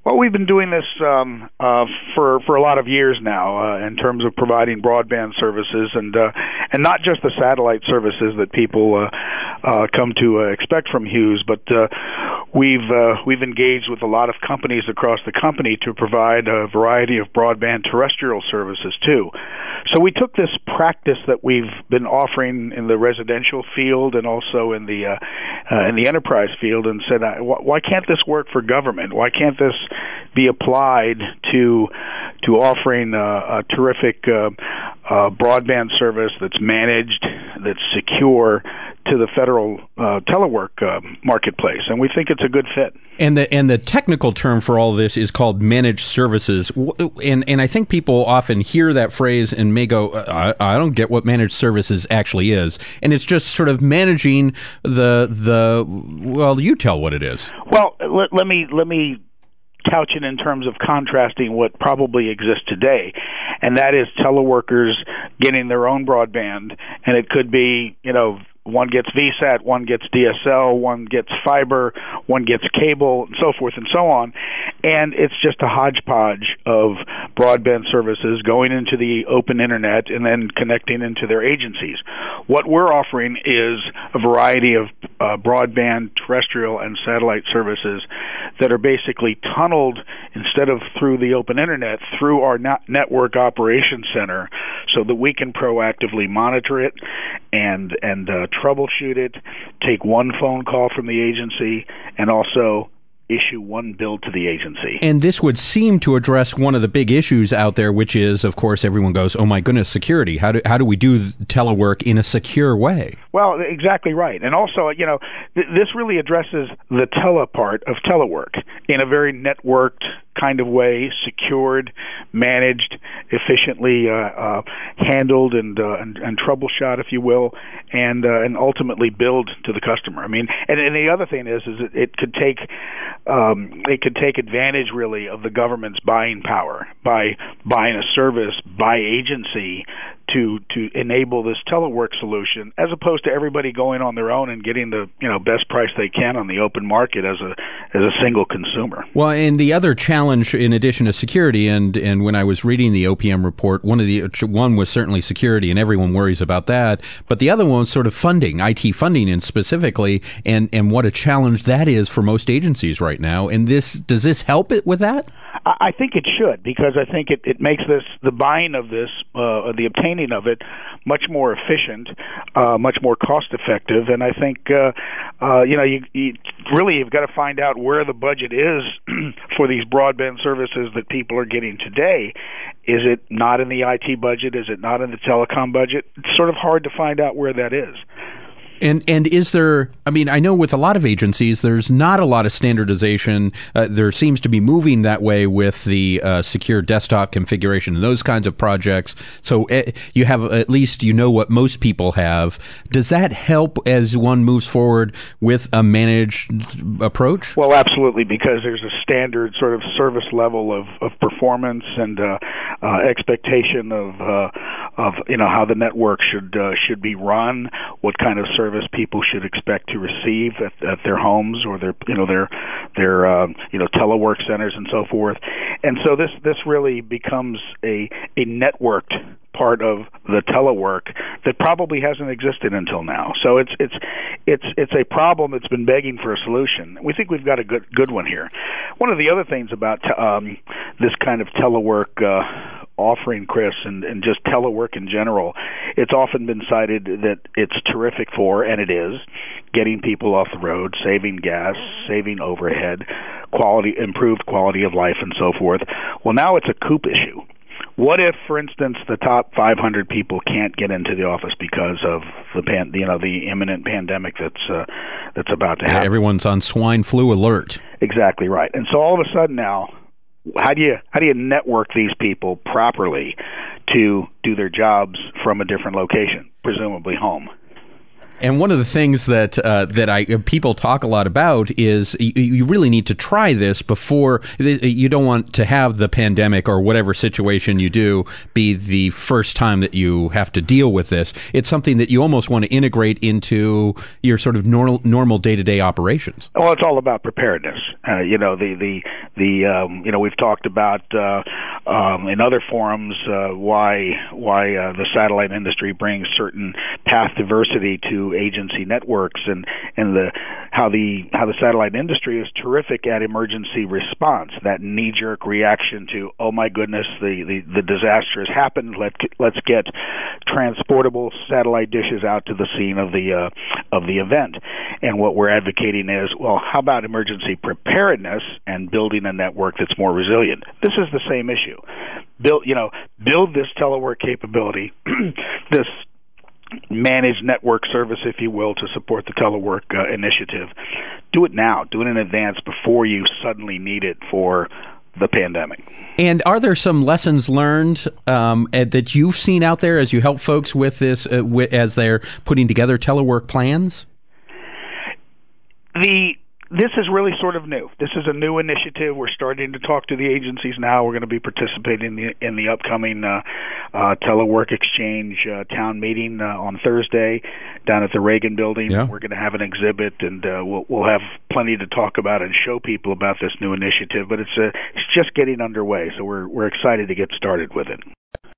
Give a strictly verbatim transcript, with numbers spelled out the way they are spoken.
Well, we've been doing this um, uh, for for a lot of years now uh, in terms of providing broadband services, and uh, and not just the satellite services that people uh, uh, come to uh, expect from Hughes, but uh, we've uh, we've engaged with a lot of companies across the company to provide a variety of broadband terrestrial services too. So we took this practice that we've been offering in the residential field and also in the uh, uh, in the enterprise field, and said, uh, why can't this work for government? Why can't this be applied to to offering uh, a terrific uh, uh, broadband service that's managed, that's secure, to the federal uh, telework uh, marketplace? And we think it's a good fit. And the and the technical term for all this is called managed services. And and I think people often hear that phrase and may go, I, I don't get what managed services actually is. And it's just sort of managing the the well, you tell what it is. Well, let, let me let me couch it in terms of contrasting what probably exists today, and that is teleworkers getting their own broadband, and it could be, you know, one gets V SAT, one gets D S L, one gets fiber, one gets cable, and so forth and so on. And it's just a hodgepodge of broadband services going into the open internet and then connecting into their agencies. What we're offering is a variety of uh, broadband, terrestrial, and satellite services that are basically tunneled, instead of through the open internet, through our network operations center, so that we can proactively monitor it and and uh, troubleshoot it, take one phone call from the agency, and also issue one bill to the agency. And this would seem to address one of the big issues out there, which is, of course, everyone goes, oh my goodness, security. How do how do we do telework in a secure way? Well, exactly right. And also, you know, th- this really addresses the tele part of telework in a very networked kind of way, secured, managed, efficiently uh, uh, handled, and, uh, and and troubleshot, if you will, and uh, and ultimately billed to the customer. I mean, and, and the other thing is, is it, it could take um, it could take advantage really of the government's buying power by buying a service by agency to to enable this telework solution, as opposed to everybody going on their own and getting the, you know, best price they can on the open market as a as a single consumer. Well, and the other challenge, in addition to security, and and when I was reading the O P M report, one of the one was certainly security, and everyone worries about that. But the other one was sort of funding, I T funding, and specifically, and and what a challenge that is for most agencies right now. And this does this help it with that? I think it should, because I think it, it makes this, the buying of this, uh, the obtaining of it, much more efficient, uh, much more cost effective. And I think, uh, uh, you know, you, you really you've got to find out where the budget is for these broadband services that people are getting today. Is it not in the I T budget? Is it not in the telecom budget? It's sort of hard to find out where that is. And and is there, I mean, I know with a lot of agencies, there's not a lot of standardization. Uh, there seems to be moving that way with the uh, secure desktop configuration and those kinds of projects. So uh, you have, at least you know what most people have. Does that help as one moves forward with a managed approach? Well, absolutely, because there's a standard sort of service level of, of performance and uh, uh, expectation of, uh, of, you know, how the network should uh, should be run, what kind of service people should expect to receive at, at their homes or their, you know, their their uh, you know, telework centers and so forth. And so this this really becomes a a networked part of the telework that probably hasn't existed until now. So it's it's it's it's a problem that's been begging for a solution. We think we've got a good good one here. One of the other things about um, this kind of telework uh, offering, Chris, and, and just telework in general, it's often been cited that it's terrific for, and it is, getting people off the road, saving gas, saving overhead, quality, improved quality of life, and so forth. Well, now it's a C O O P issue. What if, for instance, the top five hundred people can't get into the office because of the pan, you know, the imminent pandemic that's uh, that's about to happen? Yeah, everyone's on swine flu alert. Exactly right. And so all of a sudden now, how do you how do you network these people properly to do their jobs from a different location, presumably home? And one of the things that uh, that I people talk a lot about is you, you really need to try this before. You don't want to have the pandemic or whatever situation you do be the first time that you have to deal with this. It's something that you almost want to integrate into your sort of normal normal day-to-day operations. Well, it's all about preparedness. Uh, you know, the the the um, you know we've talked about uh, um, in other forums uh, why why uh, the satellite industry brings certain path diversity to agency networks, and and the how the how the satellite industry is terrific at emergency response. That knee-jerk reaction to, oh my goodness, the the, the disaster has happened. Let let's get transportable satellite dishes out to the scene of the uh, of the event. And what we're advocating is, well, how about emergency preparedness and building a network that's more resilient? This is the same issue. Build, you know, build this telework capability, this managed network service, if you will, to support the telework uh, initiative. Do it now. Do it in advance before you suddenly need it for the pandemic. And are there some lessons learned um, that you've seen out there as you help folks with this, uh, with, as they're putting together telework plans? The This is really sort of new. This is a new initiative. We're starting to talk to the agencies now. We're going to be participating in the, in the upcoming uh, uh, Telework Exchange uh, town meeting uh, on Thursday down at the Reagan Building. Yeah. We're going to have an exhibit, and uh, we'll, we'll have plenty to talk about and show people about this new initiative. But it's uh, it's just getting underway, so we're we're excited to get started with it.